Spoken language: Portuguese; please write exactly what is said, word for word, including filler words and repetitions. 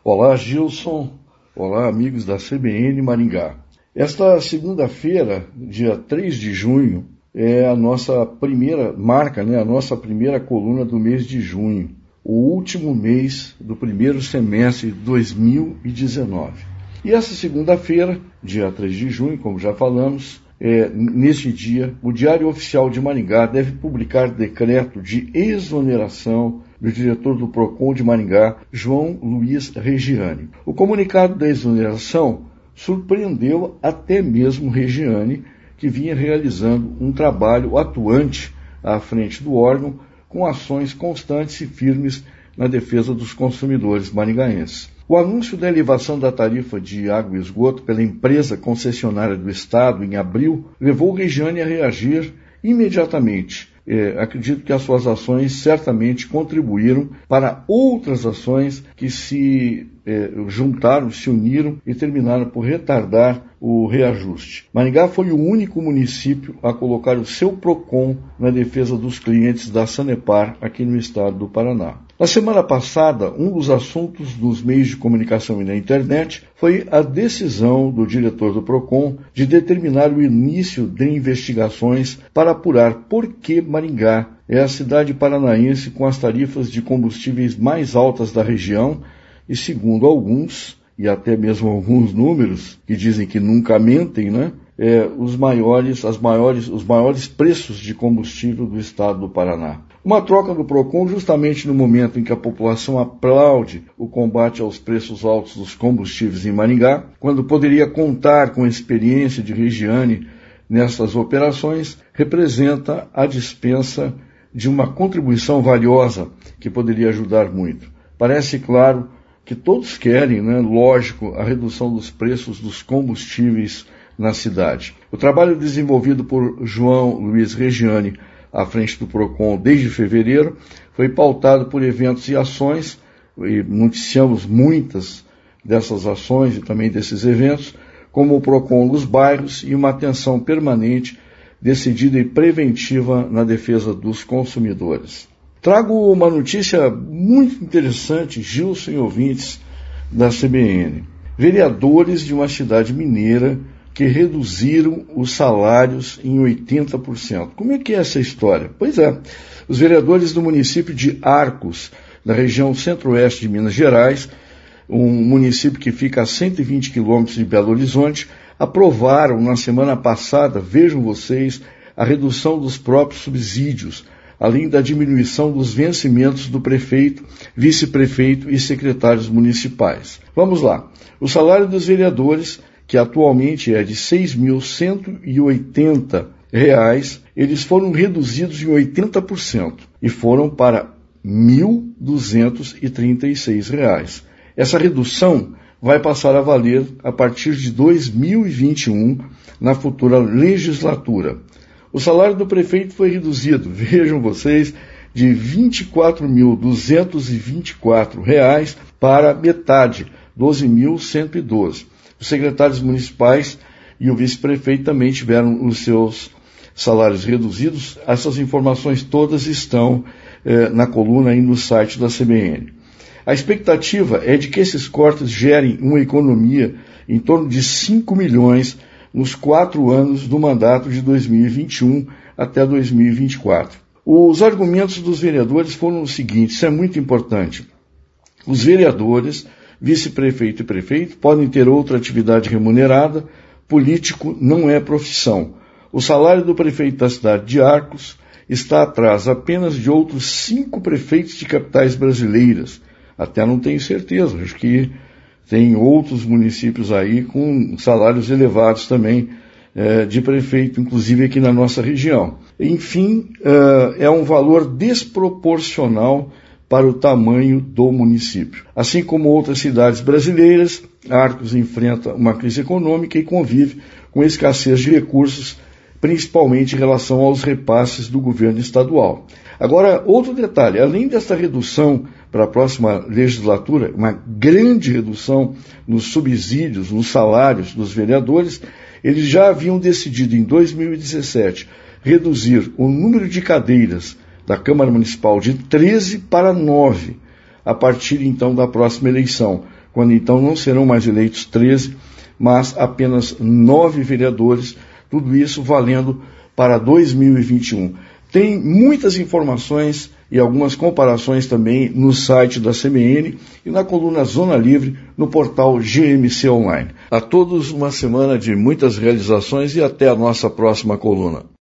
Olá, Gilson. Olá, amigos da C B N Maringá. Esta segunda-feira, dia três de junho, é a nossa primeira marca, né, a nossa primeira coluna do mês de junho, o último mês do primeiro semestre de dois mil e dezenove. E essa segunda-feira, dia três de junho, como já falamos, é, neste dia, o Diário Oficial de Maringá deve publicar decreto de exoneração do diretor do PROCON de Maringá, João Luiz Regiane. O comunicado da exoneração surpreendeu até mesmo Regiane, que vinha realizando um trabalho atuante à frente do órgão, com ações constantes e firmes na defesa dos consumidores maringaenses. O anúncio da elevação da tarifa de água e esgoto pela empresa concessionária do Estado em abril levou Regiane a reagir imediatamente. É, acredito que as suas ações certamente contribuíram para outras ações que se é, juntaram, se uniram e terminaram por retardar o reajuste. Maringá foi o único município a colocar o seu PROCON na defesa dos clientes da Sanepar aqui no estado do Paraná. Na semana passada, um dos assuntos dos meios de comunicação e na internet foi a decisão do diretor do PROCON de determinar o início de investigações para apurar por que Maringá é a cidade paranaense com as tarifas de combustíveis mais altas da região e, segundo alguns, e até mesmo alguns números que dizem que nunca mentem, né? É, os maiores, as maiores, os maiores preços de combustível do estado do Paraná. Uma troca do PROCON justamente no momento em que a população aplaude o combate aos preços altos dos combustíveis em Maringá, quando poderia contar com a experiência de Regiane nessas operações, representa a dispensa de uma contribuição valiosa que poderia ajudar muito. Parece claro que todos querem, né, lógico, a redução dos preços dos combustíveis na cidade. O trabalho desenvolvido por João Luiz Regiane à frente do PROCON desde fevereiro foi pautado por eventos e ações, e noticiamos muitas dessas ações e também desses eventos, como o PROCON nos bairros e uma atenção permanente, decidida e preventiva na defesa dos consumidores. Trago uma notícia muito interessante, Gilson e ouvintes da C B N. Vereadores de uma cidade mineira que reduziram os salários em oitenta por cento. Como é que é essa história? Pois é, os vereadores do município de Arcos, na região centro-oeste de Minas Gerais, um município que fica a cento e vinte quilômetros de Belo Horizonte, aprovaram na semana passada, vejam vocês, a redução dos próprios subsídios, além da diminuição dos vencimentos do prefeito, vice-prefeito e secretários municipais. Vamos lá. O salário dos vereadores, que atualmente é de seis mil cento e oitenta reais, eles foram reduzidos em oitenta por cento e foram para mil duzentos e trinta e seis reais. Essa redução vai passar a valer a partir de dois mil e vinte e um, na futura legislatura. O salário do prefeito foi reduzido, vejam vocês, de vinte e quatro mil duzentos e vinte e quatro reais para metade, doze mil cento e doze. Os secretários municipais e o vice-prefeito também tiveram os seus salários reduzidos. Essas informações todas estão eh, na coluna e no site da C B N. A expectativa é de que esses cortes gerem uma economia em torno de cinco milhões nos quatro anos do mandato de dois mil e vinte e um até dois mil e vinte e quatro. Os argumentos dos vereadores foram os seguintes, isso é muito importante. Os vereadores, vice-prefeito e prefeito podem ter outra atividade remunerada, político não é profissão. O salário do prefeito da cidade de Arcos está atrás apenas de outros cinco prefeitos de capitais brasileiras. Até não tenho certeza, acho que tem outros municípios aí com salários elevados também eh, de prefeito, inclusive aqui na nossa região. Enfim, eh, é um valor desproporcional para o tamanho do município. Assim como outras cidades brasileiras, Arcos enfrenta uma crise econômica e convive com escassez de recursos, principalmente em relação aos repasses do governo estadual. Agora, outro detalhe, além desta redução para a próxima legislatura, uma grande redução nos subsídios, nos salários dos vereadores, eles já haviam decidido em dois mil e dezessete reduzir o número de cadeiras da Câmara Municipal de treze para nove, a partir então da próxima eleição, quando então não serão mais eleitos treze, mas apenas nove vereadores, tudo isso valendo para dois mil e vinte e um. Tem muitas informações e algumas comparações também no site da C B N e na coluna Zona Livre no portal G M C Online. A todos uma semana de muitas realizações e até a nossa próxima coluna.